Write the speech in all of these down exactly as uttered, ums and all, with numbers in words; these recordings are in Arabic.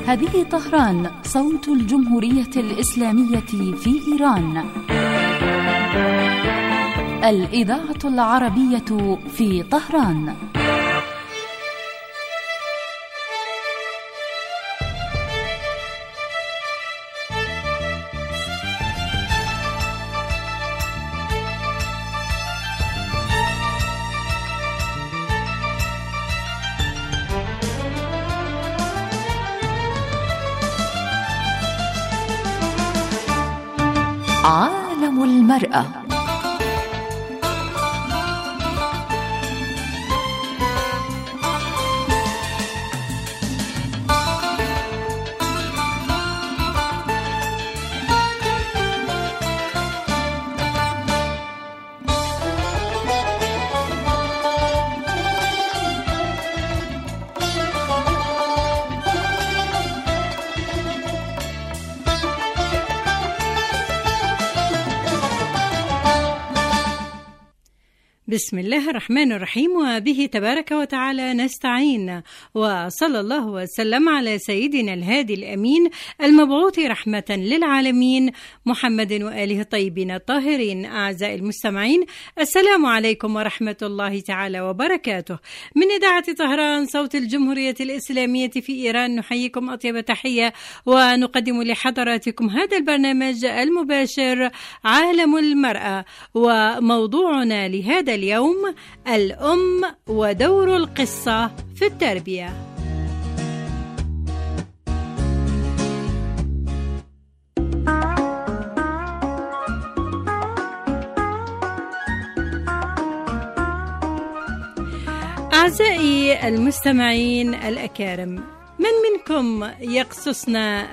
هذه طهران، صوت الجمهورية الإسلامية في إيران. الإذاعة العربية في طهران. عالم المرأة. بسم الله الرحمن الرحيم، وبه تبارك وتعالى نستعين، وصلى الله وسلم على سيدنا الهادي الأمين المبعوث رحمة للعالمين محمد وآله الطيبين الطاهرين. أعزائي المستمعين، السلام عليكم ورحمة الله تعالى وبركاته. من إذاعة طهران صوت الجمهورية الإسلامية في إيران نحييكم أطيب تحية، ونقدم لحضراتكم هذا البرنامج المباشر عالم المرأة، وموضوعنا لهذا اليوم الأم ودور القصة في التربية. أعزائي المستمعين الأكارم، من منكم يقصصن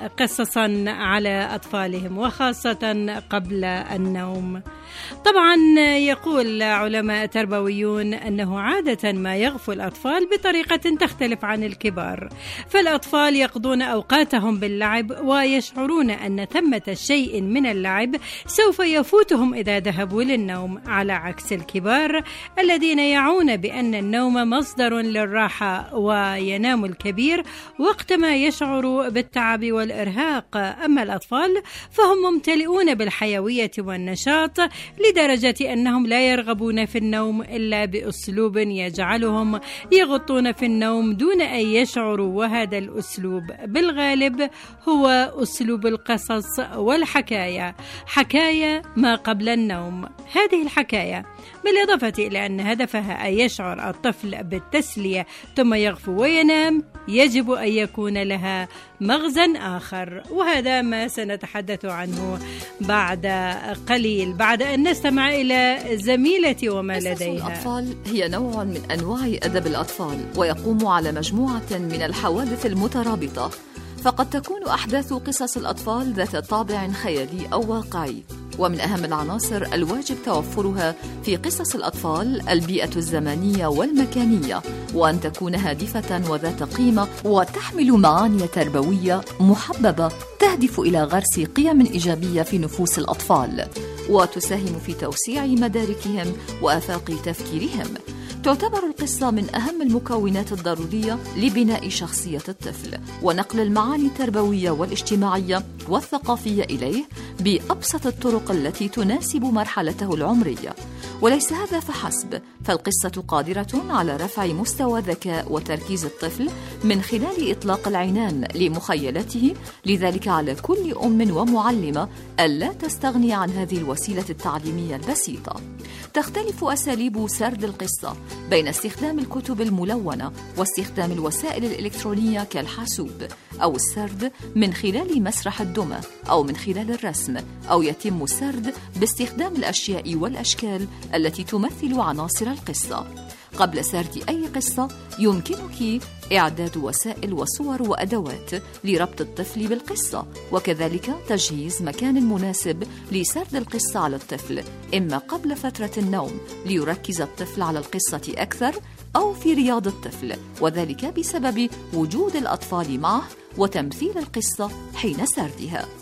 قصصا على أطفالهم وخاصة قبل النوم؟ طبعا يقول علماء تربويون أنه عادة ما يغفو الأطفال بطريقة تختلف عن الكبار، فالأطفال يقضون أوقاتهم باللعب ويشعرون أن ثمة شيء من اللعب سوف يفوتهم إذا ذهبوا للنوم، على عكس الكبار الذين يعون بأن النوم مصدر للراحة، وينام الكبير وقتما يشعر بالتعب والإرهاق. أما الأطفال فهم ممتلئون بالحيوية والنشاط لدرجة أنهم لا يرغبون في النوم إلا بأسلوب يجعلهم يغطون في النوم دون أن يشعروا، وهذا الأسلوب بالغالب هو أسلوب القصص والحكاية، حكاية ما قبل النوم. هذه الحكاية بالإضافة إلى أن هدفها أن يشعر الطفل بالتسلية ثم يغفو وينام، يجب أن يكون لها مغزى آخر، وهذا ما سنتحدث عنه بعد قليل، بعد أن نستمع إلى زميلتي وما لديها. قصص الأطفال هي نوع من أنواع أدب الأطفال، ويقوم على مجموعة من الحوادث المترابطة، فقد تكون أحداث قصص الأطفال ذات طابع خيالي أو واقعي. ومن أهم العناصر الواجب توفرها في قصص الأطفال البيئة الزمنية والمكانية، وأن تكون هادفة وذات قيمة، وتحمل معاني تربوية محببة تهدف إلى غرس قيم إيجابية في نفوس الأطفال، وتساهم في توسيع مداركهم وآفاق تفكيرهم. تعتبر القصة من أهم المكونات الضرورية لبناء شخصية الطفل ونقل المعاني التربوية والاجتماعية والثقافية إليه بأبسط الطرق التي تناسب مرحلته العمرية. وليس هذا فحسب، فالقصة قادرة على رفع مستوى ذكاء وتركيز الطفل من خلال إطلاق العنان لمخيلته. لذلك على كل أم ومعلمة ألا تستغني عن هذه الوسيلة التعليمية البسيطة. تختلف أساليب سرد القصة بين استخدام الكتب الملونة واستخدام الوسائل الإلكترونية كالحاسوب، أو السرد من خلال مسرح الدمى، أو من خلال الرسم، أو يتم السرد باستخدام الأشياء والأشكال التي تمثل عناصر القصة. قبل سرد أي قصة يمكنك إعداد وسائل وصور وأدوات لربط الطفل بالقصة، وكذلك تجهيز مكان مناسب لسرد القصة على الطفل، إما قبل فترة النوم ليركز الطفل على القصة أكثر، أو في رياض الطفل، وذلك بسبب وجود الأطفال معه وتمثيل القصة حين سردها.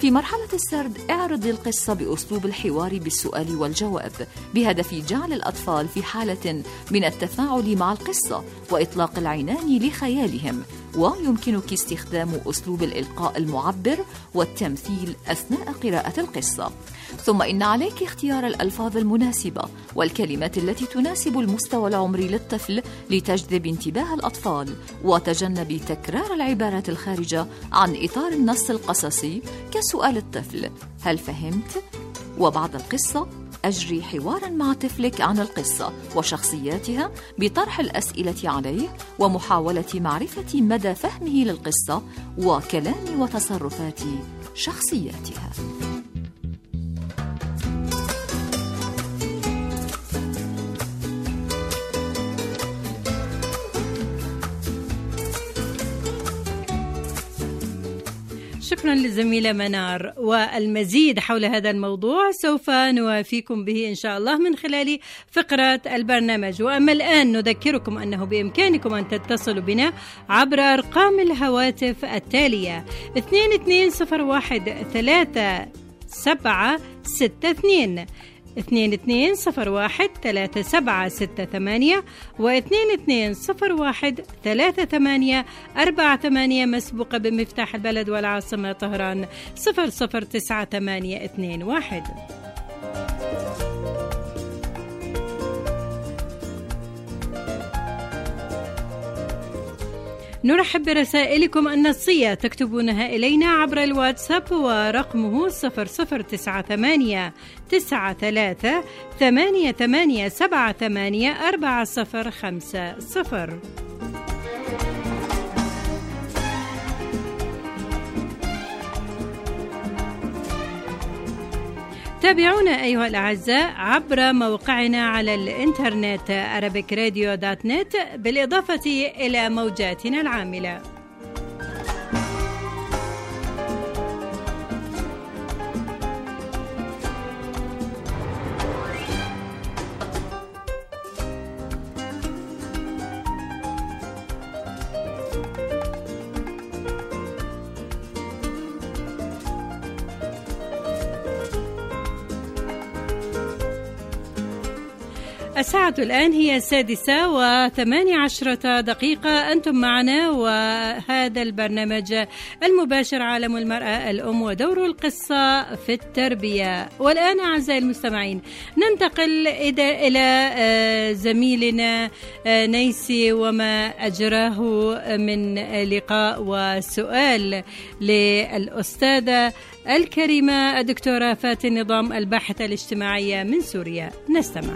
في مرحلة السرد اعرض القصة بأسلوب الحوار بالسؤال والجواب بهدف جعل الأطفال في حالة من التفاعل مع القصة وإطلاق العنان لخيالهم، ويمكنك استخدام أسلوب الإلقاء المعبر والتمثيل أثناء قراءة القصة. ثم إن عليك اختيار الألفاظ المناسبة والكلمات التي تناسب المستوى العمري للطفل لتجذب انتباه الأطفال، وتجنب تكرار العبارات الخارجة عن إطار النص القصصي كسؤال الطفل هل فهمت؟ وبعد القصة أجري حواراً مع طفلك عن القصة وشخصياتها بطرح الأسئلة عليه ومحاولة معرفة مدى فهمه للقصة وكلام وتصرفات شخصياتها. شكرا للزميلة منار، والمزيد حول هذا الموضوع سوف نوافيكم به إن شاء الله من خلال فقرة البرنامج. وأما الآن نذكركم أنه بإمكانكم أن تتصلوا بنا عبر أرقام الهواتف التالية اثنين اثنين صفر واحد ثلاثة سبعة ستة اثنين اثنين اثنين صفر واحد ثلاثة سبعة ستة ثمانية واثنين اثنين صفر واحد ثلاثة ثمانية أربعة ثمانية، مسبوقة بمفتاح البلد والعاصمة طهران صفر صفر تسعة ثمانية اثنين واحد. نرحب برسائلكم النصية تكتبونها إلينا عبر الواتساب ورقمه صفر صفر تسعة ثمانية تسعة ثلاثة ثمانية ثمانية سبعة ثمانية أربعة صفر خمسة صفر. تابعونا أيها الأعزاء عبر موقعنا على الإنترنت أرابيك راديو دوت نت بالإضافة إلى موجاتنا العاملة. الساعة الآن هي السادسة وثمانية عشرة دقيقة، أنتم معنا وهذا البرنامج المباشر عالم المرأة الأم ودور القصة في التربية. والآن أعزائي المستمعين ننتقل إلى زميلنا نيسي وما أجراه من لقاء وسؤال للأستاذة الكريمة الدكتورة فاتن نظام الباحثة الاجتماعية من سوريا. نستمع.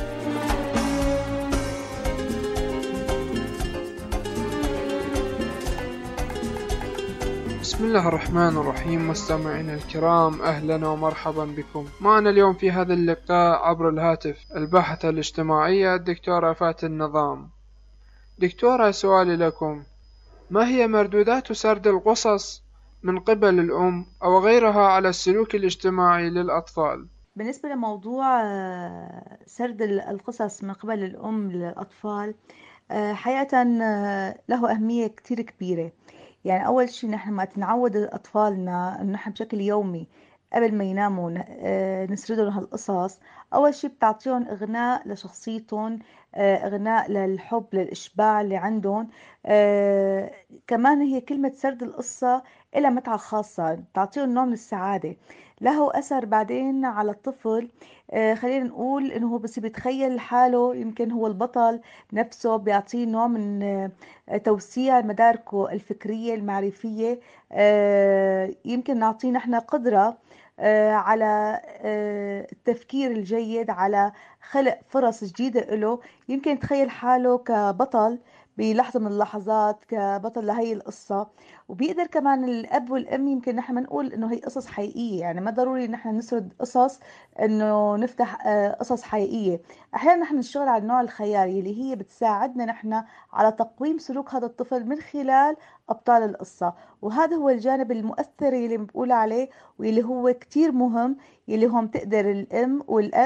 بسم الله الرحمن الرحيم. مستمعينا الكرام، أهلا ومرحبا بكم. معنا اليوم في هذا اللقاء عبر الهاتف الباحثة الاجتماعية الدكتورة فاتن نظام. دكتورة، سؤالي لكم: ما هي مردودات سرد القصص من قبل الأم أو غيرها على السلوك الاجتماعي للأطفال؟ بالنسبة لموضوع سرد القصص من قبل الأم للأطفال، حقيقة له أهمية كتير كبيرة. يعني أول شيء نحن ما تنعود أطفالنا أن نحن بشكل يومي قبل ما يناموا نسردهم هالقصص. أول شيء بتعطيهم إغناء لشخصيتهم، إغناء للحب للإشباع اللي عندهم. كمان هي كلمة سرد القصة إلها متعة خاصة، بتعطيهم نوع من السعادة، له أثر بعدين على الطفل. خلينا نقول إنه هو بس بيتخيل حاله يمكن هو البطل نفسه، بيعطيه نوع من توسيع مداركه الفكرية المعرفية. يمكن نعطيه نحن قدرة على التفكير الجيد، على خلق فرص جديدة له. يمكن يتخيل حاله كبطل بلحظة من اللحظات، كبطل لهي القصة. وبيقدر كمان الأب والأم، يمكن نحن نقول إنه هي قصص حقيقية، يعني ما ضروري نحن نسرد قصص إنه نفتح قصص حقيقية. أحيانا نحن نشتغل على النوع الخيالي اللي هي بتساعدنا نحن على تقويم سلوك هذا الطفل من خلال أبطال القصة. وهذا هو الجانب المؤثر اللي بنقول عليه واللي هو كتير مهم، اللي هم تقدر الأم والأب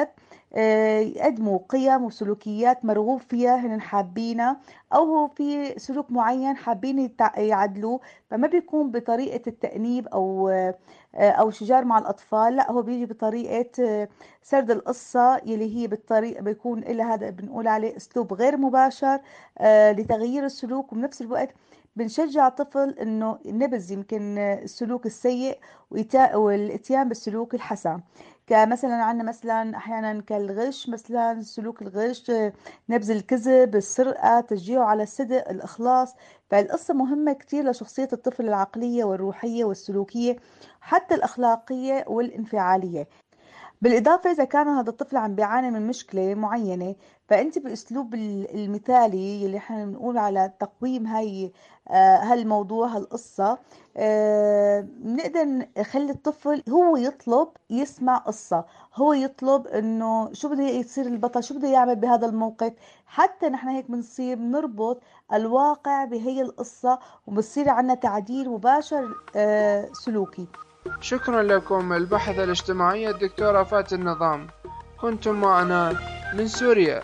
يقدموا قيم وسلوكيات مرغوب فيها هن حابينها، أو هو في سلوك معين حابين يعدلوه، فما بيكون بطريقة التأنيب أو أو شجار مع الأطفال، لا هو بيجي بطريقة سرد القصة يلي هي بالطريقة بيكون إلها هذا بنقول عليه أسلوب غير مباشر لتغيير السلوك، وبنفس الوقت بنشجع الطفل انه نبذ يمكن السلوك السيء والاتيان بالسلوك الحسن. كمثلا عندنا مثلا احيانا كالغش، مثلا سلوك الغش، نبذ الكذب، السرقة، تشجيعه على الصدق، الاخلاص. فالقصة مهمة كتير لشخصية الطفل العقلية والروحية والسلوكية، حتى الاخلاقية والانفعالية. بالإضافة إذا كان هذا الطفل عم بيعاني من مشكلة معينة، فأنت بأسلوب المثالي اللي احنا بنقول على تقويم هاي هالموضوع هالقصة، بنقدر نخلي الطفل هو يطلب يسمع قصة، هو يطلب انه شو بده يصير البطل، شو بده يعمل بهذا الموقف. حتى نحن هيك بنصير بنربط الواقع بهي القصة، وبصير عنا تعديل مباشر سلوكي. شكرا لكم الباحثة الاجتماعية الدكتورة فاتن النظام. كنتم معنا من سوريا.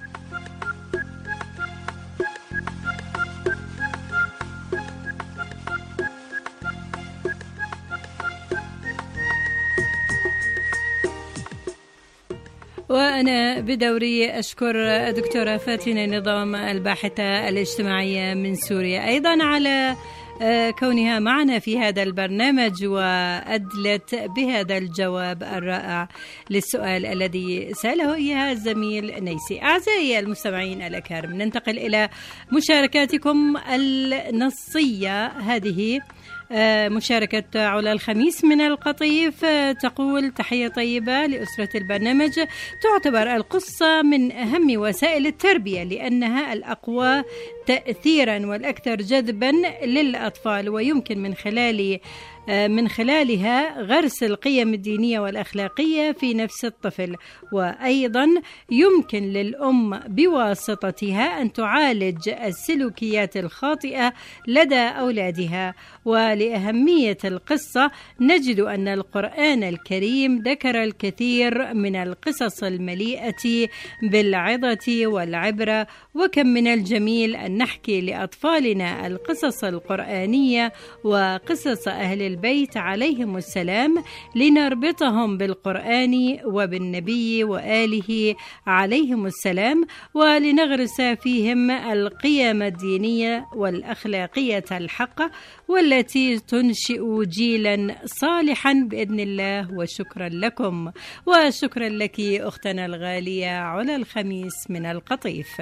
وأنا بدوري أشكر الدكتورة فاتن النظام الباحثة الاجتماعية من سوريا أيضا على كونها معنا في هذا البرنامج، وأدلت بهذا الجواب الرائع للسؤال الذي سأله إياه الزميل نيسي. أعزائي المستمعين الأكارم، ننتقل إلى مشاركاتكم النصية. هذه مشاركة علا الخميس من القطيف، تقول: تحية طيبة لأسرة البرنامج. تعتبر القصة من أهم وسائل التربية لأنها الأقوى تأثيرا والأكثر جذبا للأطفال، ويمكن من خلال من خلالها غرس القيم الدينية والأخلاقية في نفس الطفل، وأيضا يمكن للأم بواسطتها أن تعالج السلوكيات الخاطئة لدى أولادها. ولأهمية القصة نجد أن القرآن الكريم ذكر الكثير من القصص المليئة بالعظة والعبرة، وكم من الجميل أن نحكي لأطفالنا القصص القرآنية وقصص أهل البيت عليهم السلام لنربطهم بالقرآن وبالنبي وآله عليهم السلام، ولنغرس فيهم القيم الدينية والأخلاقية الحقة والتي تنشئ جيلا صالحا بإذن الله. وشكرا لكم، وشكرا لك أختنا الغالية علا الخميس من القطيف.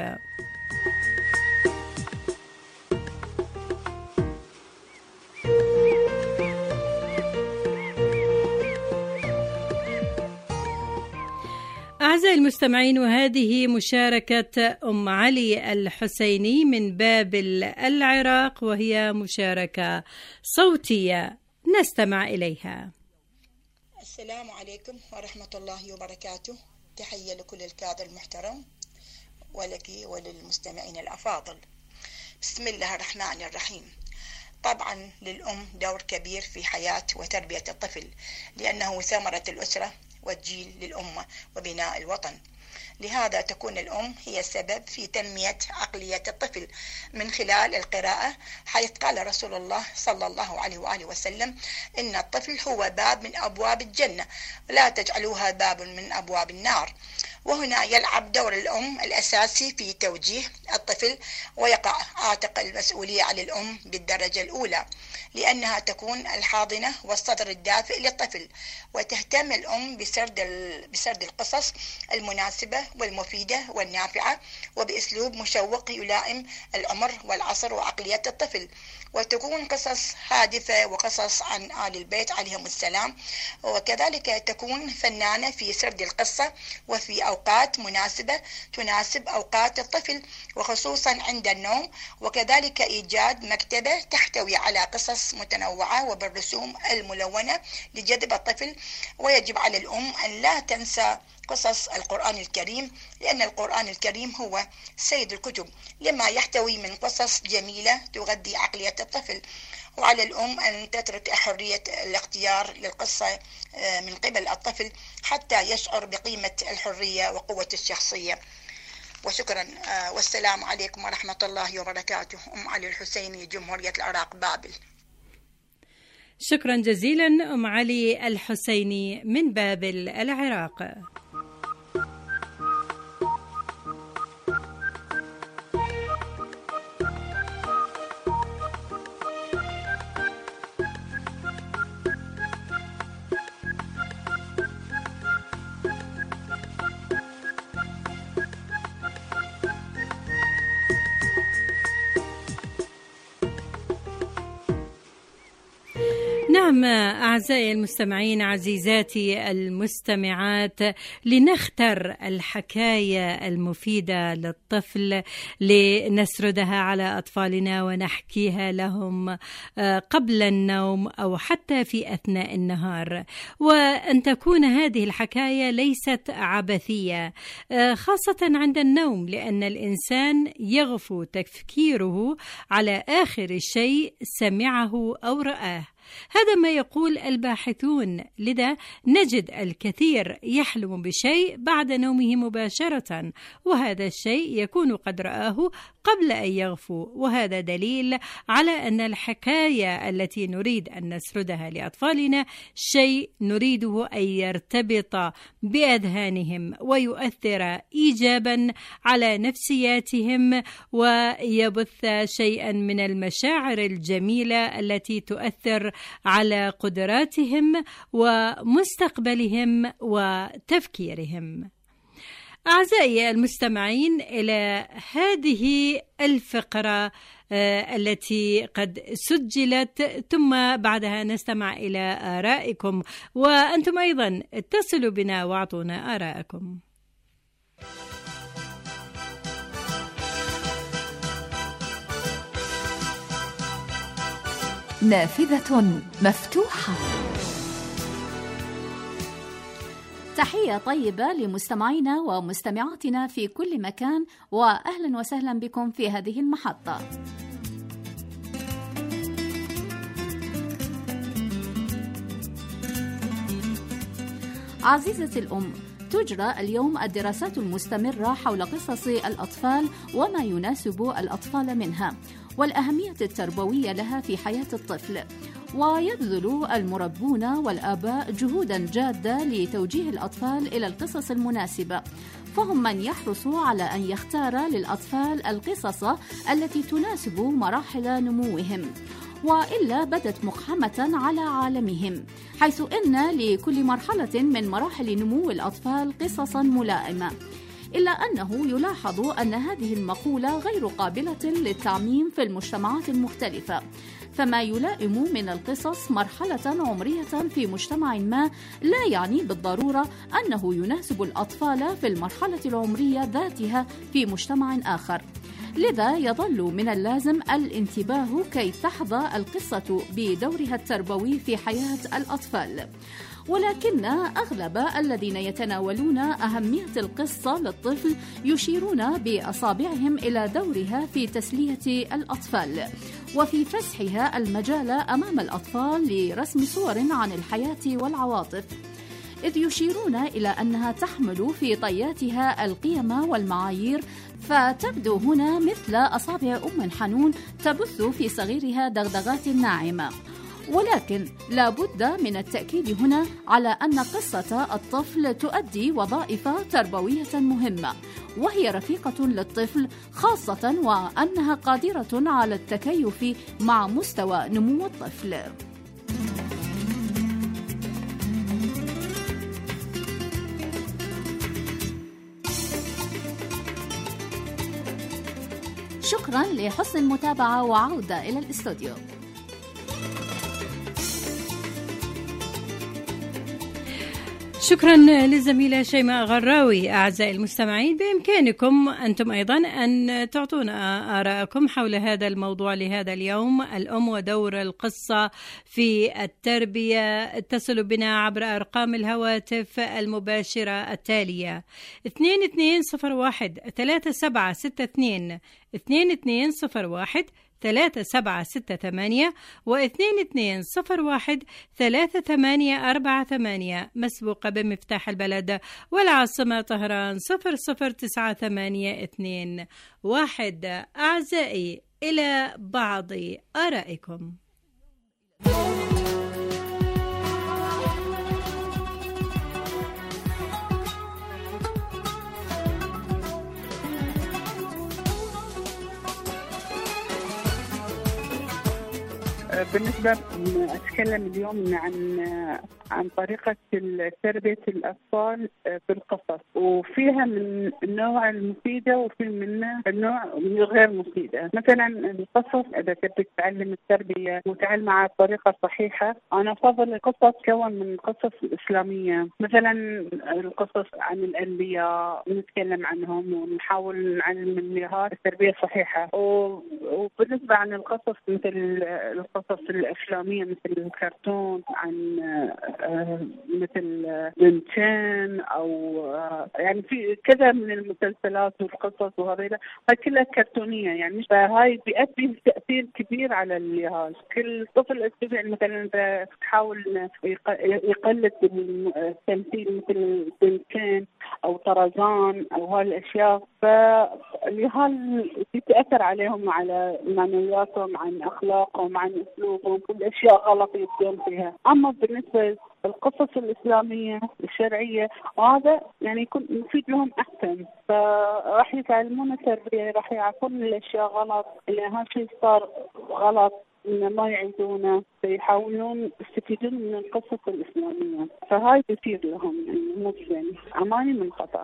أعزائي المستمعين، وهذه مشاركة أم علي الحسيني من بابل العراق، وهي مشاركة صوتية نستمع إليها. السلام عليكم ورحمة الله وبركاته. تحية لكل الكادر المحترم ولك وللمستمعين الأفاضل. بسم الله الرحمن الرحيم. طبعا للأم دور كبير في حياة وتربية الطفل، لأنه ثمرة الأسرة والجيل للأمة وبناء الوطن. لهذا تكون الأم هي السبب في تنمية عقلية الطفل من خلال القراءة، حيث قال رسول الله صلى الله عليه وآله وسلم: إن الطفل هو باب من أبواب الجنة، لا تجعلوها باب من أبواب النار. وهنا يلعب دور الأم الأساسي في توجيه الطفل، ويقع عاتق المسؤولية على الأم بالدرجة الأولى، لأنها تكون الحاضنة والصدر الدافئ للطفل، وتهتم الأم بسرد بسرد القصص المناسبة والمفيدة والنافعة، وبأسلوب مشوق يلائم العمر والعصر وعقلية الطفل، وتكون قصص هادفة وقصص عن آل البيت عليهم السلام. وكذلك تكون فنانة في سرد القصة وفي أوقات مناسبة تناسب أوقات الطفل، وخصوصا عند النوم. وكذلك إيجاد مكتبة تحتوي على قصص متنوعة وبالرسوم الملونة لجذب الطفل. ويجب على الأم أن لا تنسى قصص القرآن الكريم، لأن القرآن الكريم هو سيد الكتب، لما يحتوي من قصص جميلة تغذي عقلية الطفل. وعلى الأم أن تترك حرية الاختيار للقصة من قبل الطفل حتى يشعر بقيمة الحرية وقوة الشخصية. وشكرا والسلام عليكم ورحمة الله وبركاته. أم علي الحسيني، جمهورية العراق، بابل. شكرا جزيلا أم علي الحسيني من بابل العراق. نعم أعزائي المستمعين، عزيزاتي المستمعات، لنختر الحكاية المفيدة للطفل لنسردها على أطفالنا ونحكيها لهم قبل النوم أو حتى في أثناء النهار، وأن تكون هذه الحكاية ليست عبثية خاصة عند النوم، لأن الإنسان يغفو تفكيره على آخر شيء سمعه أو رآه. هذا ما يقول الباحثون، لذا نجد الكثير يحلم بشيء بعد نومه مباشرة، وهذا الشيء يكون قد رآه قبل أن يغفو، وهذا دليل على أن الحكاية التي نريد أن نسردها لأطفالنا شيء نريده أن يرتبط بأذهانهم ويؤثر إيجابا على نفسياتهم، ويبث شيئا من المشاعر الجميلة التي تؤثر على قدراتهم ومستقبلهم وتفكيرهم. أعزائي المستمعين، إلى هذه الفقرة التي قد سجلت، ثم بعدها نستمع إلى آرائكم، وأنتم أيضا اتصلوا بنا واعطونا آرائكم. نافذة مفتوحة. تحية طيبة لمستمعينا ومستمعاتنا في كل مكان، وأهلا وسهلا بكم في هذه المحطة. عزيزتي الأم، تجرى اليوم الدراسات المستمرة حول قصص الأطفال وما يناسب الأطفال منها، والأهمية التربوية لها في حياة الطفل، ويبذل المربون والآباء جهودا جادة لتوجيه الأطفال إلى القصص المناسبة، فهم من يحرص على أن يختار للأطفال القصص التي تناسب مراحل نموهم، وإلا بدت مقحمة على عالمهم، حيث إن لكل مرحلة من مراحل نمو الأطفال قصصا ملائمة، إلا أنه يلاحظ أن هذه المقولة غير قابلة للتعميم في المجتمعات المختلفة، فما يلائم من القصص مرحلة عمرية في مجتمع ما لا يعني بالضرورة أنه يناسب الأطفال في المرحلة العمرية ذاتها في مجتمع آخر. لذا يظل من اللازم الانتباه كي تحظى القصة بدورها التربوي في حياة الأطفال. ولكن أغلب الذين يتناولون أهمية القصة للطفل يشيرون بأصابعهم إلى دورها في تسلية الأطفال وفي فسحها المجال أمام الأطفال لرسم صور عن الحياة والعواطف، إذ يشيرون إلى أنها تحمل في طياتها القيم والمعايير، فتبدو هنا مثل أصابع أم حنون تبث في صغيرها دغدغات ناعمة. ولكن لا بد من التأكيد هنا على أن قصة الطفل تؤدي وظائف تربوية مهمة، وهي رفيقة للطفل، خاصة وأنها قادرة على التكيف مع مستوى نمو الطفل. شكرا لحسن المتابعة، وعودة إلى الاستوديو. شكرا للزميلة شيماء غراوي. أعزائي المستمعين، بإمكانكم أنتم أيضا أن تعطونا آراءكم حول هذا الموضوع لهذا اليوم، الأم ودور القصة في التربية. اتصلوا بنا عبر أرقام الهواتف المباشرة التالية: اثنين اثنين صفر واحد ثلاثة سبعة ستة اثنين اثنين اثنين صفر واحد ثلاثة سبعة ستة ثمانية واثنين اثنين صفر واحد ثلاثة ثمانية أربعة ثمانية، مسبوقة بمفتاح البلد والعاصمة طهران صفر صفر تسعة ثمانية اثنين واحد. أعزائي، إلى بعض آرائكم. بالنسبة أتكلم اليوم عن عن طريقة تربية الأطفال بالقصص، وفيها من النوع المفيدة وفي منها النوع غير مفيدة. مثلا القصص إذا تبي تتعلم التربية وتعلمها بطريقة صحيحة، أنا أفضل القصص كون من القصص الإسلامية. مثلا القصص عن الأنبياء نتكلم عنهم ونحاول نعلم الأهالي التربية الصحيحة. وبالنسبة عن القصص مثل القصص الإسلامية مثل الكرتون عن مثل بنتين أو يعني في كذا من المسلسلات والقصص وهذيلا، هاي كلها كرتونية يعني، فهاي بيأتي تأثير كبير على اليهال. كل طفل استطيع مثلا تحاول يقلد التمثيل مثل بنتين أو طرزان أو هالأشياء، فاليهال بيتأثر عليهم على معنوياتهم، عن أخلاقهم، عن أسلوبهم، كل أشياء غلط يبدون فيها. أما بالنسبة للقصص الإسلامية الشرعية هذا يعني يكون مفيد لهم أحسن، فراح يتعلمون التربية، راح يعرفون الأشياء غلط، اللي هالشيء صار غلط إن ما يعيدونه، فيحاولون يستفيدون من القصص الإسلامية، فهاي بيصير لهم يعني مو يعني أماني من خطر.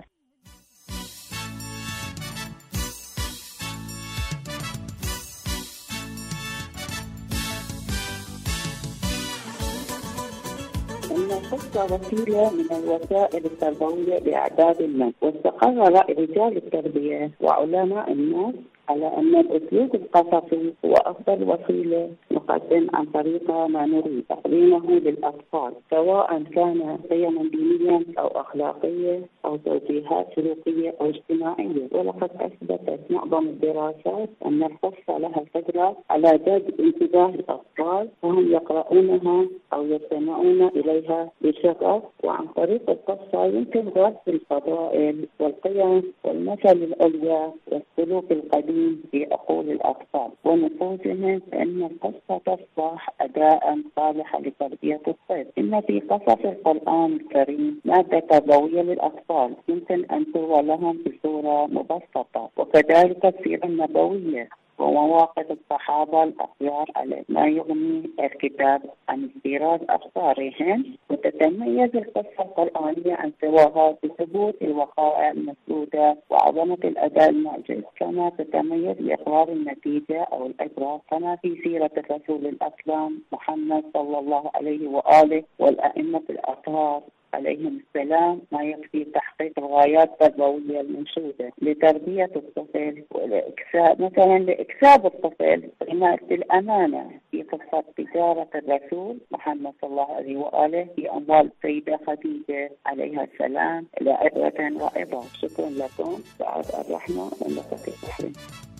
إن القصة وسيلة من الوسائل التربوية لإعداد الناس، واستقر رأي رجال التربية وعلماء الناس على أن الأسلوب القصصي هو أفضل وسيلة نقدم عن طريقة ما نريد تقديمه للأطفال، سواء كان قيما دينيا أو أخلاقية أو توجيهات سلوكية أو اجتماعية. ولقد أثبتت معظم الدراسات أن القصة لها قدرة على جذب انتباه الأطفال، وهم يقرؤونها أو يستمعون إليها بشغف. وعن طريق القصة يمكن رسم الفضائل والقيم والمثل العليا والسلوك القديم في عقول الأطفال ونفوسهم، فإن القصة تصبح أداة صالحة لتربية الطفل. إن في قصص القرآن الكريم مادة تربوية للأطفال يمكن أن تروى لهم بصورة مبسطة، وكذلك السيرة النبوية ومواقف الصحابة الأخيار عليه، ما يغني الكتاب عن استيراد أخبارهم. وتتميز القصة القرآنية عن سواها بثبوت الوقائع المسدودة وعظمة الأداء المعجز، كما تتميز بإقرار النتيجة أو العبرة، كما في سيرة الرسول الأسلام محمد صلى الله عليه وآله والأئمة الأطهار عليهم السلام، ما يكفي تحقيق الغايات التربوية المنشودة لتربية الطفل والإكساب، مثلا لإكساب الطفل حماية الأمانة في قصة تجارة الرسول محمد صلى الله عليه وآله في أموال السيدة خديجة عليها السلام لعبرة وعظة. شكرا لكم. سعاد الرحمة من نقطة البحرين.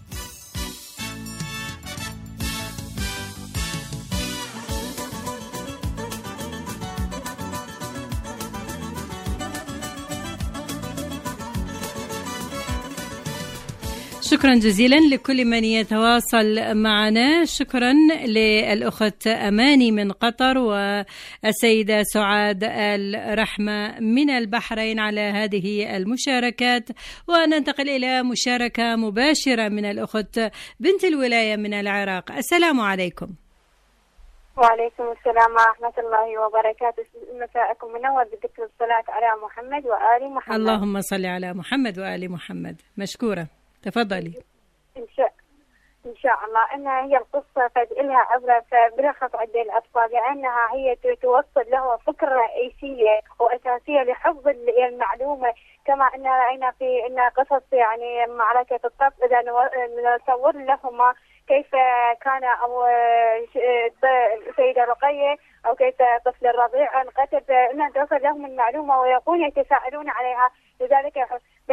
شكرا جزيلا لكل من يتواصل معنا. شكرا للأخت أماني من قطر والسيدة سعاد الرحمة من البحرين على هذه المشاركات. وننتقل إلى مشاركة مباشرة من الأخت بنت الولاية من العراق. السلام عليكم. وعليكم السلام ورحمة الله وبركاته. مساءكم منور بذكر الصلاة على محمد وآل محمد. اللهم صل على محمد وآل محمد. مشكورة، تفضلي. إن شاء إن شاء الله إنها هي القصة فإلها عبرة فبرخص عند الأطفال، لأنها هي توصل له فكرة رئيسية وأساسية لحفظ المعلومة. كما أن رأينا في أن قصص يعني معركة الطف إذا نصور لهما كيف كان أو السيدة رقية أو كيف طفل الرضيع انقتل، أن توصل لهم المعلومة ويكون يتساءلون عليها. لذلك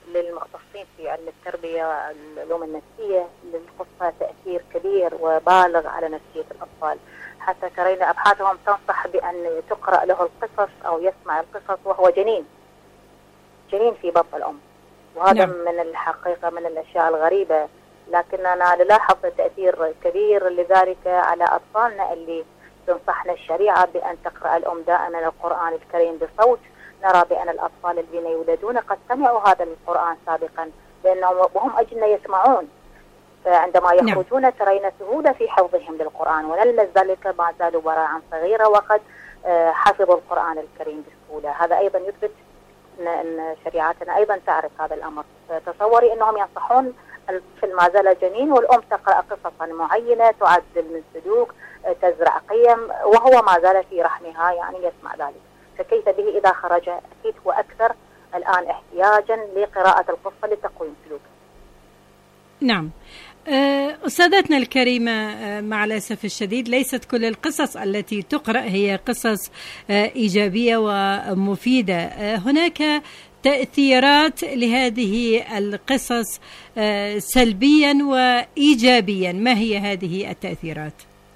للمختصين في علم التربية والعلوم النفسية للقصة تأثير كبير وبالغ على نفسية الأطفال، حتى ترين أبحاثهم تنصح بأن تقرأ له القصص أو يسمع القصص وهو جنين جنين في بطن الأم. وهذا نعم. من الحقيقة من الأشياء الغريبة، لكننا نلاحظ تأثير كبير لذلك على أطفالنا اللي تنصحنا الشريعة بأن تقرأ الأم دائما القرآن الكريم بصوت. نرى بأن الأطفال الذين يولدون قد سمعوا هذا القرآن سابقا لأنهم وهم أجنة يسمعون، فعندما يخرجون نعم. ترين سهولة في حفظهم للقرآن، ونلمس ذلك ما زالوا براعا صغيرة وقد حفظوا القرآن الكريم بسهولة. هذا أيضا يثبت أن شريعتنا أيضا تعرف هذا الأمر. تصوري أنهم ينصحون الطفل ما زال جنين والأم تقرأ قصصا معينة تعدل من سلوك تزرع قيم وهو ما زال في رحمها يعني يسمع ذلك، فكيف به إذا خرج؟ أكيد هو أكثر الآن احتياجا لقراءة القصة لتقويم سلوكه. نعم. أستاذتنا الكريمة، مع الأسف الشديد ليست كل القصص التي تقرأ هي قصص إيجابية ومفيدة، هناك تأثيرات لهذه القصص سلبيا وإيجابيا. ما هي هذه التأثيرات؟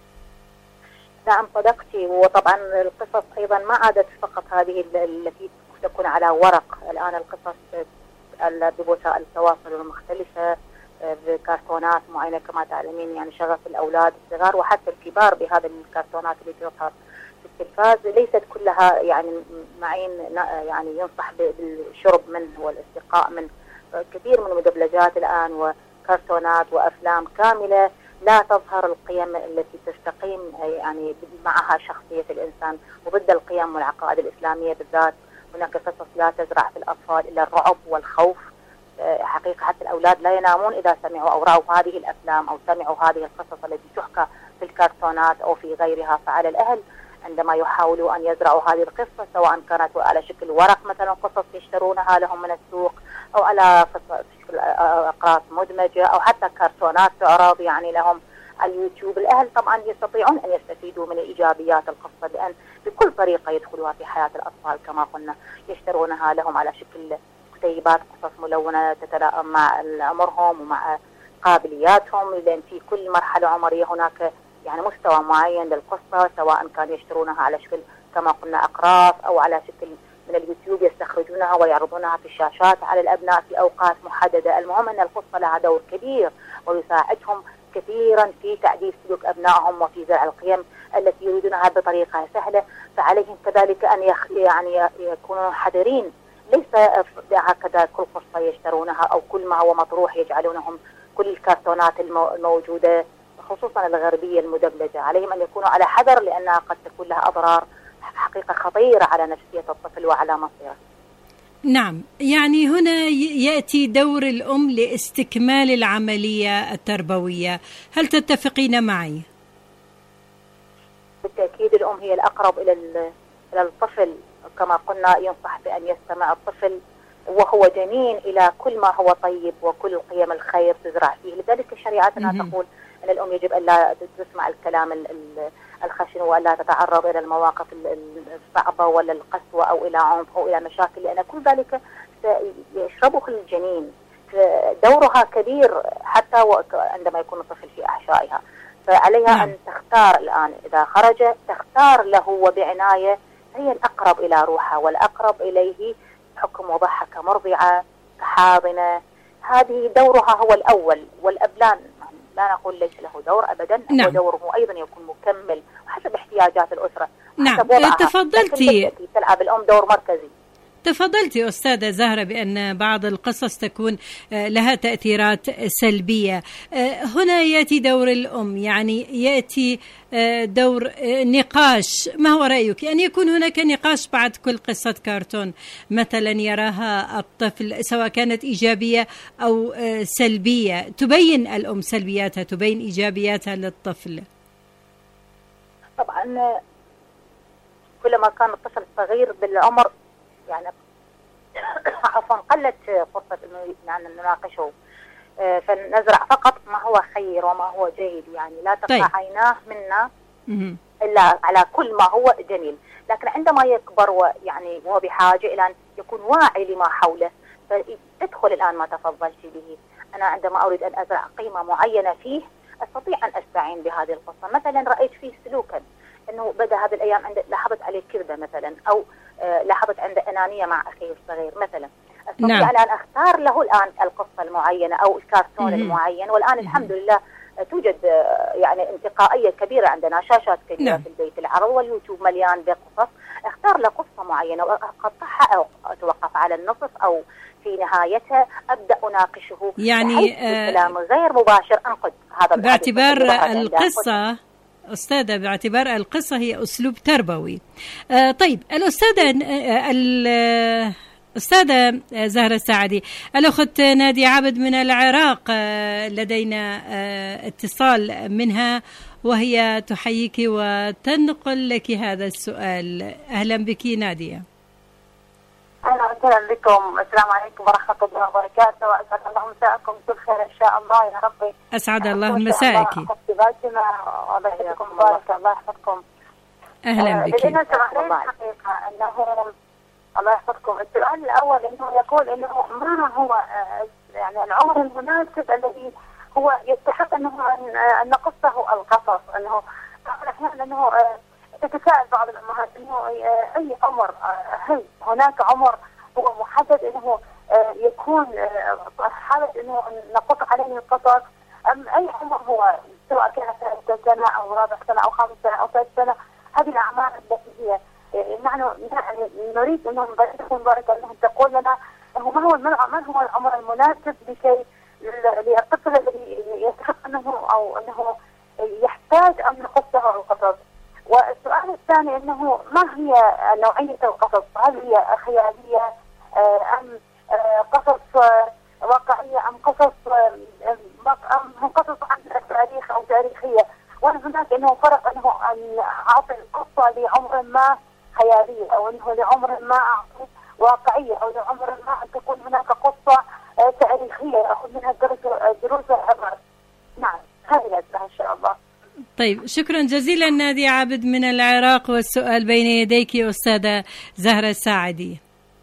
نعم صدقتي، وطبعا القصص أيضا ما عادت فقط هذه التي تكون على ورق، الآن القصص بوسائل التواصل المختلفة بكرتونات معينة كما تعلمين، يعني شغف الأولاد الصغار وحتى الكبار بهذه الكرتونات اللي تظهر في التلفاز، ليست كلها يعني معين يعني ينصح بالشرب منه والاستقاء منه. كثير من المدبلجات الآن وكرتونات وأفلام كاملة لا تظهر القيم التي تستقيم يعني معها شخصية الإنسان وضد القيم والعقائد الإسلامية بالذات. هناك قصص لا تزرع في الأطفال إلا الرعب والخوف. حقيقة حتى الأولاد لا ينامون إذا سمعوا أو رأوا هذه الأفلام أو سمعوا هذه القصص التي تحكى في الكرتونات أو في غيرها. فعلى الأهل عندما يحاولوا أن يزرعوا هذه القصة سواء كانت على شكل ورق مثلا قصص يشترونها لهم من السوق أو على شكل أقراص مدمجة أو حتى كرتونات تعرض يعني لهم على اليوتيوب، الأهل طبعا يستطيعون أن يستفيدوا من إيجابيات القصة بأن بكل طريقة يدخلوها في حياة الأطفال كما قلنا، يشترونها لهم على شكل كتيبات قصص ملونة تتلائم مع عمرهم ومع قابلياتهم، لأن في كل مرحلة عمرية هناك يعني مستوى معين للقصة، سواء كان يشترونها على شكل كما قلنا أقراص أو على شكل من اليوتيوب يستخرجونها ويعرضونها في الشاشات على الأبناء في أوقات محددة. المهم أن القصة لها دور كبير ويساعدهم كثيرا في تعديل سلوك أبنائهم وفي زرع القيم التي يريدونها بطريقة سهلة. فعليهم كذلك أن يخ يعني يكونوا حذرين، ليس هكذا كل قصة يشترونها أو كل ما هو مطروح يجعلونهم كل الكرتونات الموجودة خصوصا الغربية المدبلجة. عليهم أن يكونوا على حذر لأنها قد تكون لها أضرار حقيقة خطيرة على نفسية الطفل وعلى مصيره. نعم، يعني هنا يأتي دور الأم لاستكمال العملية التربوية، هل تتفقين معي؟ بالتأكيد الأم هي الأقرب إلى إلى الطفل، كما قلنا ينصح بأن يستمع الطفل وهو جنين إلى كل ما هو طيب وكل القيم الخير تزرع فيه. لذلك شريعتنا م- تقول أن الأم يجب أن لا تسمع الكلام الخشن ولا تتعرض إلى المواقف الصعبة ولا القسوة أو إلى عنف أو إلى مشاكل، لأن كل ذلك يشربه الجنين، دورها كبير حتى عندما يكون الطفل في أحشائها. فعليها أن تختار الآن إذا خرج تختار له وبعناية، هي الأقرب إلى روحها والأقرب إليه حكم وضعها كمرضعة كحاضنة. هذه دورها هو الأول، والأبلان لا نقول ليس له دور أبدا. نعم. ودوره أيضا يكون مكمل حسب احتياجات الأسرة. نعم. تفضلتي تلعب الأم دور مركزي. تفضلتي أستاذة زهرة بأن بعض القصص تكون لها تأثيرات سلبية، هنا يأتي دور الأم، يعني يأتي دور نقاش. ما هو رأيك؟ يعني يكون هناك نقاش بعد كل قصة كرتون مثلا يراها الطفل سواء كانت إيجابية أو سلبية، تبين الأم سلبياتها تبين إيجابياتها للطفل. طبعا كلما كان الطفل صغير بالعمر يعني عفوا قلت فرصة إنه يعني نناقشه، فنزرع فقط ما هو خير وما هو جيد، يعني لا تقع طيب. عيناه منا م- إلا على كل ما هو جميل. لكن عندما يكبر ويعني وهو بحاجة إلى أن يكون واعي لما حوله، فادخل الآن ما تفضلت به. أنا عندما أريد أن أزرع قيمة معينة فيه أستطيع أن أستعين بهذه القصة. مثلا رأيت فيه سلوكا أنه بدأ هذه الأيام عند لاحظت عليه كذبة مثلا، أو آه لاحظت عنده أنانية مع أخيه الصغير مثلا، أستطيع نعم. الآن أختار له الآن القصة المعينة أو الكرتون المعين. والآن الحمد لله توجد يعني انتقائية كبيرة عندنا، شاشات كبيرة نعم. في البيت العرض واليوتيوب مليان بقصص. اختار له قصة معينة وأقطعها أو أتوقف على النصف أو في نهايتها أبدأ أناقشه يعني كلام غير مباشر. أنقد هذا باعتبار القصة أستاذة، باعتبار القصة هي أسلوب تربوي. آه طيب الأستاذة آه أستاذة زهرة الساعدي، الأخت نادية عابد من العراق آه لدينا آه اتصال منها وهي تحييك وتنقل لك هذا السؤال. أهلا بك نادية. أهلا وسهلا بكم. السلام عليكم ورحمة الله وبركاته، وأسعد الله مساءكم بكل خير إن شاء الله يا ربي. أسعد الله مساءك. الله يحفظكم مبارك، الله يحفظكم. أهلا بك. حقيقة أنه الله يحفظكم. السؤال الأول أنه يقول أنه ما هو يعني العمر المناسب الذي هو يستحق أنه أن نقصه القصص. أنه أحيانا أنه تتساءل بعض الأمهات أنه أي عمر، هل هناك عمر هو محدد أنه يكون حالة أنه نقص عليه القصص، أم أي عمر هو سواء كان ثلاث سنة أو رابع سنة أو خامس سنة أو ثالث سنة؟ هذه الأعمار التي هي نحن نريد أنه مبارك أنه تقول لنا ما هو ما هو العمر المناسب لكي للطفل الذي يستحق أنه أو أنه يحتاج أن نقصه القصص. والسؤال الثاني أنه ما هي نوعية القصص؟ هل هي خيالية أم قصص واقعية أم قصص أم قصص عن التاريخ أو تاريخية؟ وهناك أنه فرق أنه أن أعطي القصة لعمر ما خيالية أو أنه لعمر ما أعطي واقعية أو لعمر ما أن تكون هناك قصة تاريخية أخذ منها دروس العبر. نعم هذه الأسئلة إن شاء الله. طيب شكرا جزيلا نادية عابد من العراق، والسؤال بين يديك أستاذة زهرة الساعدي.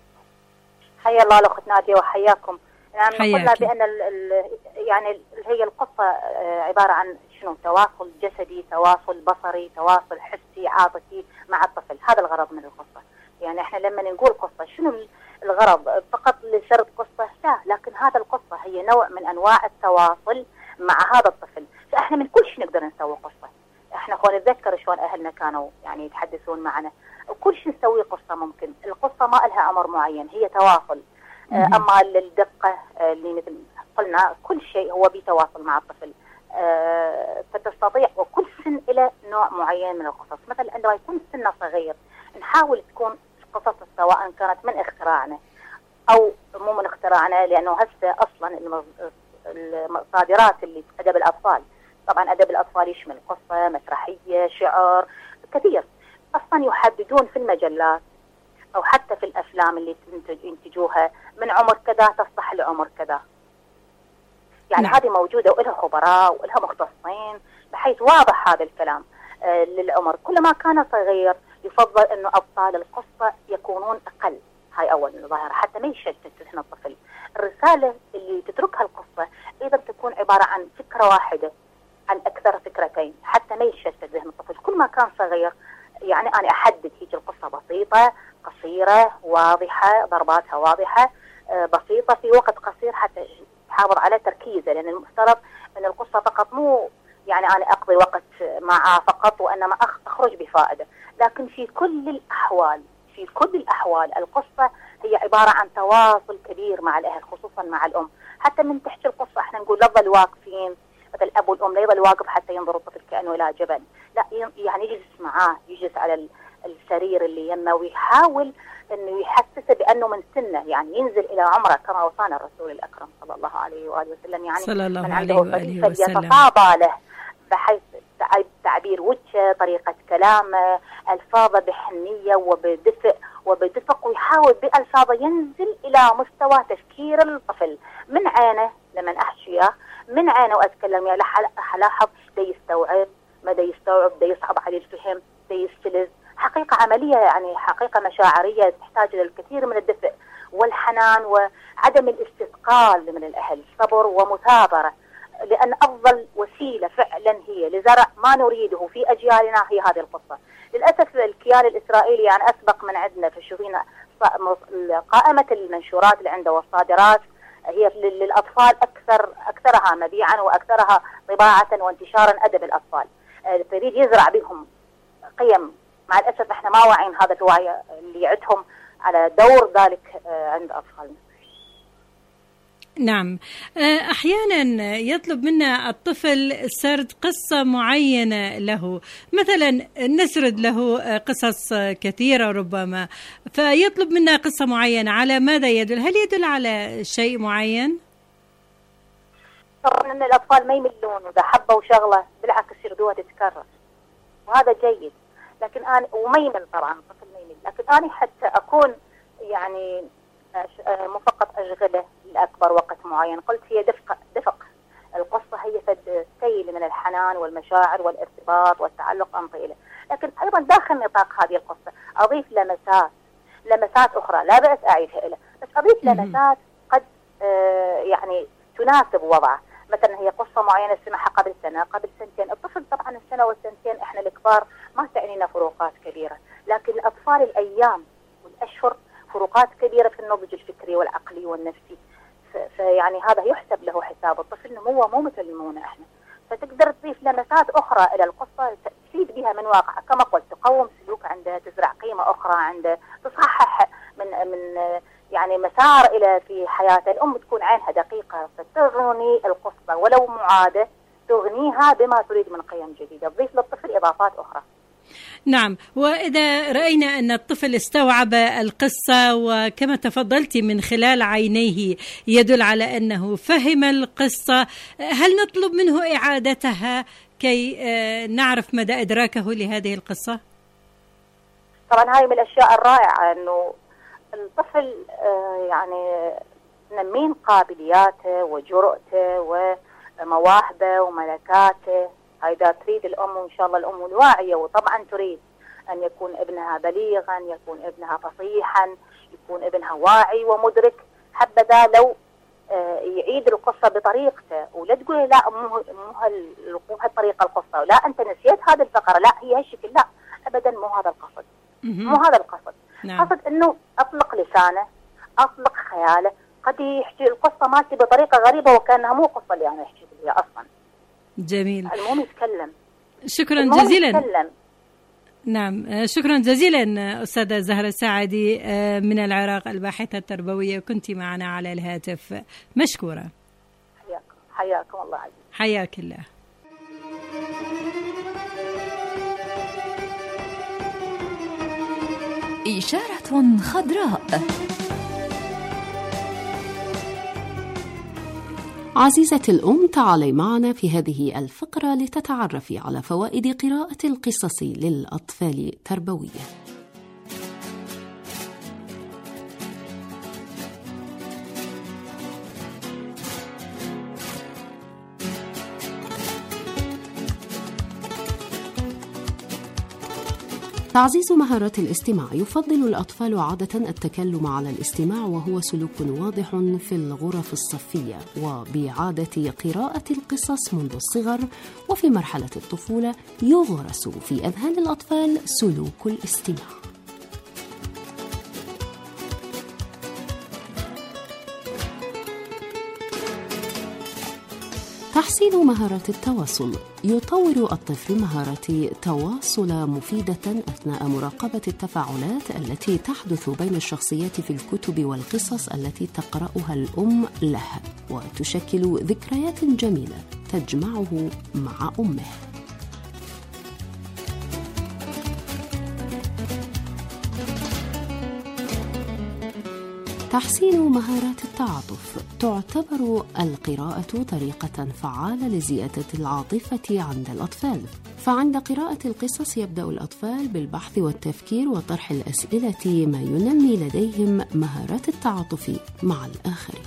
حيا الله الأخت نادية وحياكم. يعني قلنا بأن ال ال يعني هي القصة عبارة عن شنو؟ تواصل جسدي، تواصل بصري، تواصل حسي عاطفي مع الطفل. هذا الغرض من القصة. يعني احنا لما نقول قصة شنو الغرض؟ فقط لسرد قصة؟ لا، لكن هذا القصة هي نوع من أنواع التواصل مع هذا الطفل. فاحنا من كل شيء نقدر نسوي قصة. احنا خلينا نتذكر شلون أهلنا كانوا يعني يتحدثون معنا، وكل شيء نسوي قصة ممكن. القصة ما لها عمر معين، هي تواصل. أما الدقة اللي مثل قلنا كل شيء هو بيتواصل مع الطفل. أه فتستطيع، وكل سن إلى نوع معين من القصص. مثلا عندما يكون سنه صغير نحاول تكون قصص سواء كانت من اختراعنا أو مو من اختراعنا، لأنه هسه أصلا المصادرات اللي في أدب الأطفال، طبعا أدب الأطفال يشمل قصة، مسرحية، شعر، كثير أصلا يحددون في المجلات أو حتى في الأفلام اللي ينتجوها من عمر كذا تصلح لعمر كذا. يعني نعم. هذه موجودة ولها خبراء ولها مختصين بحيث واضح هذا الكلام آه للعمر. كلما كان صغير يفضل أنه أبطال القصة يكونون أقل. هاي أول ظاهرة حتى ما يشتت ذهن الطفل. الرسالة اللي تتركها القصة أيضا تكون عبارة عن فكرة واحدة عن أكثر فكرتين حتى ما يشتت ذهن الطفل. كل ما كان صغير يعني أنا أحدد هيك القصة بسيطة قصيرة واضحة، ضرباتها واضحة آه بسيطة في وقت قصير حتى تحافظ على تركيزه، لأن المفترض أن القصة فقط مو يعني أنا أقضي وقت معه فقط وأنما أخرج بفائدة، لكن في كل الأحوال في كل الأحوال القصة هي عبارة عن تواصل كبير مع الأهل خصوصا مع الأم. حتى من تحكي القصة احنا نقول لا تظل واقفين، مثل الأب والأم لا يظل واقف حتى ينظر الطفل كأنه إلى جبل، لا يعني يجلس معاه، يجلس على السرير اللي يمه ويحاول أنه يحسسه بأنه من سنه، يعني ينزل إلى عمره كما وصانا الرسول الأكرم صلى الله عليه وآله وسلم، يعني صلى الله من عليه عنده وآله وسلم يتصابى له بحيث تعبير وجهه، طريقة كلامه، ألفاظه بحنية وبدفء وبدفق، ويحاول بألفاظه ينزل إلى مستوى تفكير الطفل من عينه. لما أحكيه من عينه وأتكلم يا لاحظ دا يستوعب، ما دا يستوعب، دا يصعب عليه الفهم، دا يستلذ. حقيقة عملية يعني حقيقة مشاعرية تحتاج إلى الكثير من الدفء والحنان وعدم الاستثقال من الأهل، صبر ومثابرة، لأن أفضل وسيلة فعلا هي لزرع ما نريده في أجيالنا هي هذه القصة. للأسف الكيان الإسرائيلي يعني أسبق من عندنا، فشوفين قائمة المنشورات اللي عنده والصادرات هي للأطفال أكثر أكثرها مبيعا وأكثرها طباعة وانتشارا أدب الأطفال، فيريد يزرع بهم قيم. مع الأسف احنا ما واعين هذا الوعي اللي يعدهم على دور ذلك عند أطفالنا. نعم، أحيانا يطلب منا الطفل سرد قصة معينة له، مثلا نسرد له قصص كثيرة ربما، فيطلب منا قصة معينة، على ماذا يدل؟ هل يدل على شيء معين؟ طبعا أن الأطفال ما يملون، وإذا حبوا شغلة بالعكس يردوها تتكرر، وهذا جيد. لكن أنا وما يمل طبعا، الطفل ما يمل، لكن أنا حتى أكون يعني مو فقط أشغله لأكبر وقت معين. قلت هي دفق دفق القصة هي فد سيل من الحنان والمشاعر والارتباط والتعلق أنطي له، لكن أيضا داخل نطاق هذه القصة أضيف لمسات لمسات أخرى لا بأس أعيدها له، بس أضيف لمسات قد آه يعني تناسب وضعه. مثلا هي قصة معينة سمعها قبل سنة قبل سنتين، الطفل طبعا السنة والسنتين احنا الكبار ما تعنينا فروقات كبيرة، لكن الأطفال الأيام والأشهر فروقات كبيرة في النضج الفكري والعقلي والنفسي، فيعني هذا يحسب له حساب. الطفل نموه مو مثل نمونا احنا، فتقدر تضيف لمسات أخرى إلى القصة تفيد بها من واقع، كما قلت تقوم سلوك عنده، تزرع قيمة أخرى عنده، تصحح من من يعني مسار إلى في حياته. الأم تكون عينها دقيقة فتغني القصة ولو معادة، تغنيها بما تريد من قيم جديدة، تضيف للطفل إضافات أخرى. نعم، وإذا رأينا أن الطفل استوعب القصة وكما تفضلتي من خلال عينيه يدل على أنه فهم القصة، هل نطلب منه إعادتها كي نعرف مدى إدراكه لهذه القصة؟ طبعا هاي من الأشياء الرائعة، أنه الطفل يعني نمين قابلياته وجرأته ومواهبه وملكاته. إذا تريد الأم، وإن شاء الله الأم الواعية، وطبعا تريد أن يكون ابنها بليغا، يكون ابنها فصيحا، يكون ابنها واعي ومدرك، حبذا لو يعيد القصة بطريقته، ولا تقول لا مو مو هالطريقة القصة، لا أنت نسيت هذه الفقرة، لا هي هالشكل، لا أبدا مو هذا القصد، مو هذا القصد. نعم. قصد أنه أطلق لسانه، أطلق خياله، قد يحكي القصة ماشي بطريقة غريبة وكأنها مو قصة اللي أنا أحكي بها أصلا. جميل، المهم يتكلم. شكرا جزيلا. يتكلم. نعم، شكرا جزيلا أستاذة زهرة الساعدي من العراق، الباحثة التربوية، كنت معنا على الهاتف، مشكورة. حياكم حياكم الله عزيز. حياك الله. إشارة خضراء. عزيزتي الأم، تعالي معنا في هذه الفقرة لتتعرفي على فوائد قراءة القصص للأطفال تربوية. تعزيز مهارات الاستماع. يفضل الأطفال عادة التكلم على الاستماع، وهو سلوك واضح في الغرف الصفية، وبإعادة قراءة القصص منذ الصغر وفي مرحلة الطفولة يغرس في أذهان الأطفال سلوك الاستماع. تحسين مهارات التواصل. يطور الطفل مهارات تواصل مفيدة أثناء مراقبة التفاعلات التي تحدث بين الشخصيات في الكتب والقصص التي تقرأها الأم له، وتشكل ذكريات جميلة تجمعه مع أمه. تحسين مهارات التعاطف. تعتبر القراءة طريقة فعالة لزيادة العاطفة عند الأطفال، فعند قراءة القصص يبدأ الأطفال بالبحث والتفكير وطرح الأسئلة، ما ينمي لديهم مهارات التعاطف مع الآخرين.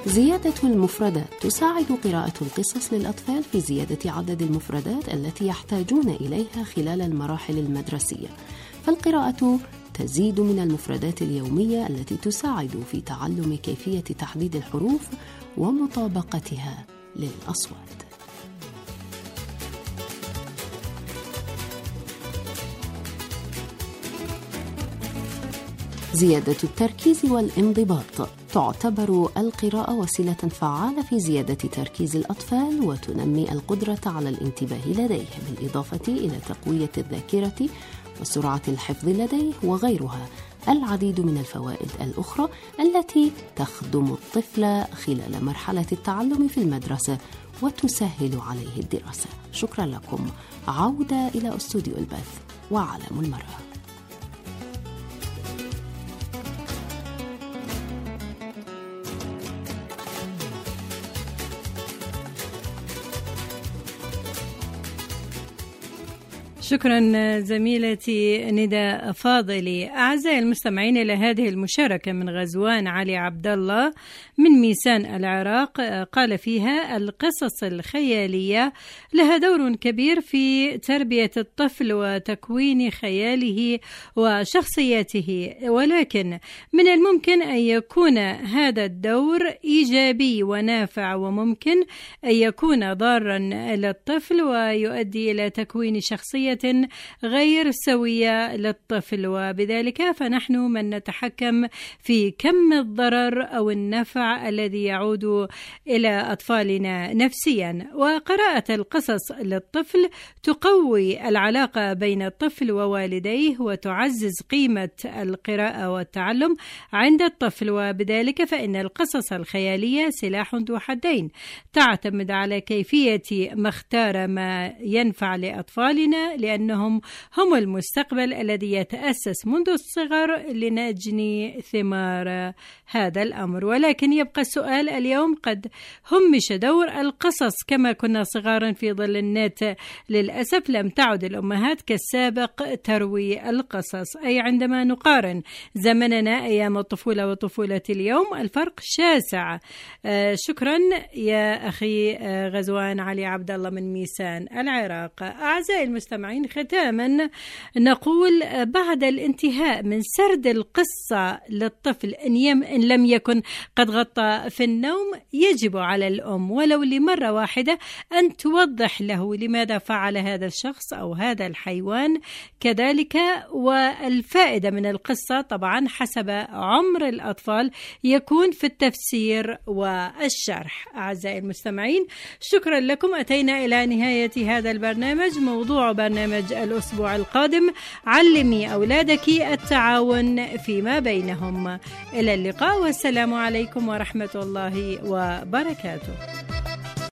زيادة المفردات تساعد قراءة القصص للأطفال في زيادة عدد المفردات التي يحتاجون إليها خلال المراحل المدرسية، فالقراءة تزيد من المفردات اليومية التي تساعد في تعلم كيفية تحديد الحروف ومطابقتها للأصوات. زيادة التركيز والانضباط. تعتبر القراءة وسيلة فعالة في زيادة تركيز الأطفال وتنمي القدرة على الانتباه لديه، بالإضافة إلى تقوية الذاكرة وسرعة الحفظ لديه وغيرها العديد من الفوائد الأخرى التي تخدم الطفل خلال مرحلة التعلم في المدرسة وتسهل عليه الدراسة. شكرا لكم. عودة إلى استوديو البث وعالم المرأة. شكرا زميلتي ندى فاضلي. أعزائي المستمعين، إلى هذه المشاركة من غزوان علي عبد الله من ميسان العراق، قال فيها: القصص الخيالية لها دور كبير في تربية الطفل وتكوين خياله وشخصيته، ولكن من الممكن أن يكون هذا الدور إيجابي ونافع، وممكن أن يكون ضارا للطفل ويؤدي إلى تكوين شخصية غير سوية للطفل، وبذلك فنحن من نتحكم في كم الضرر أو النفع الذي يعود إلى أطفالنا نفسيا. وقراءة القصص للطفل تقوي العلاقة بين الطفل ووالديه وتعزز قيمة القراءة والتعلم عند الطفل، وبذلك فإن القصص الخيالية سلاح ذو حدين، تعتمد على كيفية ما اختار ما ينفع لأطفالنا، لأنهم هم المستقبل الذي يتأسس منذ الصغر لنجني ثمار هذا الأمر. ولكن يبقى السؤال اليوم: قد همش دور القصص كما كنا صغارا في ظل النت. للأسف لم تعد الأمهات كالسابق تروي القصص، أي عندما نقارن زمننا أيام الطفولة وطفولة اليوم الفرق شاسع. آه شكرا يا أخي آه غزوان علي عبد الله من ميسان العراق. أعزائي المستمعين، ختاما نقول: بعد الانتهاء من سرد القصة للطفل إن لم يكن قد غطى في النوم، يجب على الأم ولو لمرة واحدة أن توضح له لماذا فعل هذا الشخص أو هذا الحيوان كذلك. والفائدة من القصة طبعا حسب عمر الأطفال يكون في التفسير والشرح. أعزائي المستمعين، شكرا لكم. أتينا إلى نهاية هذا البرنامج. موضوع برنامج الأسبوع القادم: علمي أولادك التعاون فيما بينهم. إلى اللقاء والسلام عليكم ورحمة الله وبركاته.